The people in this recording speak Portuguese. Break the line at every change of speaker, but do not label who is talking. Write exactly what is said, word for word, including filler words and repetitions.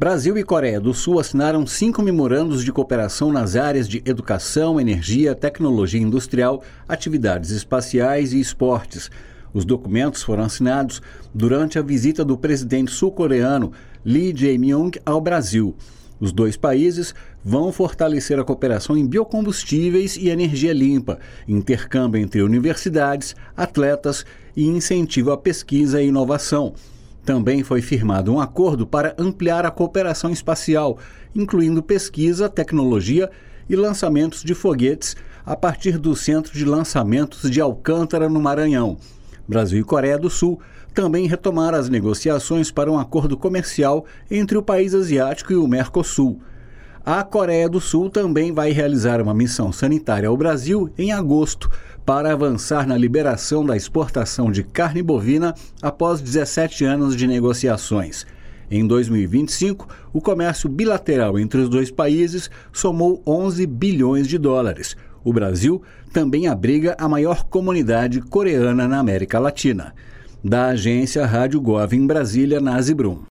Brasil e Coreia do Sul assinaram cinco memorandos de cooperação nas áreas de educação, energia, tecnologia industrial, atividades espaciais e esportes. Os documentos foram assinados durante a visita do presidente sul-coreano Lee Jae-myung ao Brasil. Os dois países vão fortalecer a cooperação em biocombustíveis e energia limpa, intercâmbio entre universidades, atletas e incentivo à pesquisa e inovação. Também foi firmado um acordo para ampliar a cooperação espacial, incluindo pesquisa, tecnologia e lançamentos de foguetes a partir do Centro de Lançamentos de Alcântara, no Maranhão. Brasil e Coreia do Sul também retomaram as negociações para um acordo comercial entre o país asiático e o Mercosul. A Coreia do Sul também vai realizar uma missão sanitária ao Brasil em agosto para avançar na liberação da exportação de carne bovina após dezessete anos de negociações. Em dois mil e vinte e cinco, o comércio bilateral entre os dois países somou onze bilhões de dólares. O Brasil também abriga a maior comunidade coreana na América Latina. Da agência Rádio Gov em Brasília, Nazi Brum.